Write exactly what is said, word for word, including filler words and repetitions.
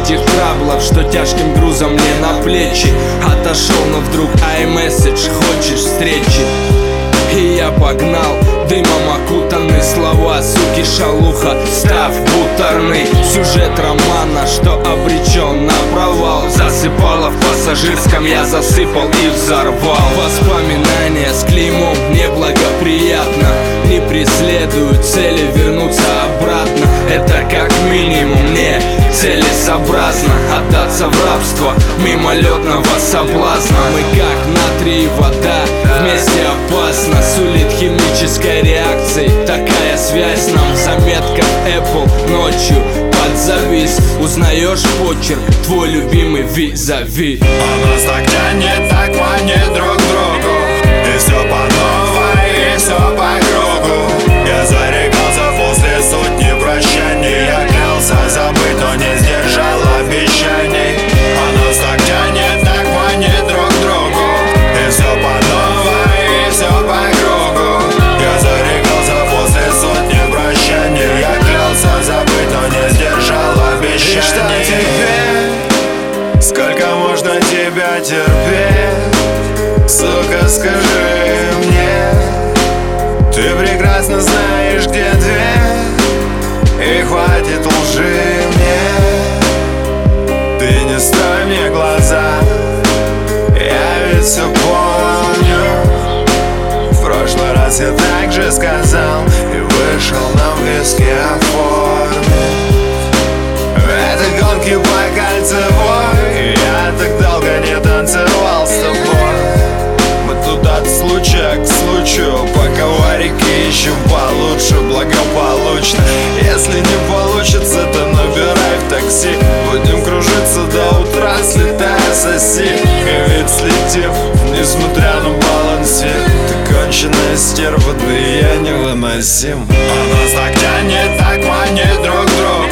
этих траблов, что тяжким грузом мне на плечи. Отошел, но вдруг ай-месседж: хочешь встречи? И я погнал, дымом окутаны слова суки шалуха, став буторный. Сюжет романа, что обречен на провал, засыпало в пассажирском, я засыпал и взорвал. Воспоминания с клеймом неблагоприятно, не преследуют цели вернуться обратно. Это как минимум мне целесообразно отдаться в рабство мимолетного соблазна. Мы как натрий и вода, вместе опасно, сулит химической реакцией. Такая связь нам в заметках Apple ночью под завис. Узнаешь почерк, твой любимый визави. А нас так тянет, так манит друг к другу, и все по новой, и все по кругу. Я зарекался после сотни прощаний, я клялся забыть, но не сдержал обещаний. А нас так тянет, так манит друг к другу, и все по новой, и все по кругу. Я зарекался после сотни прощаний, я клялся забыть, но не сдержал обещаний. И что теперь? Сколько можно тебя терпеть? Сука, скажи мне, ты прекрасно знаешь, где дверь, и хватит лжи мне. Ты не строй мне глаза, я ведь все помню. В прошлый раз я так же сказал, и вышел на виски оформить. Это гонки по кольцевой, я так долго не танцевал с тобой. Мы тут от случая к случаю, пока варики ищем получше, благополучно. Если не получится, то набирай в такси, будем кружиться до утра, слетая соси. И ведь слетим, несмотря на балансе. Ты конченая стерва, да и я невыносим. А нас так тянет, так манит друг к другу,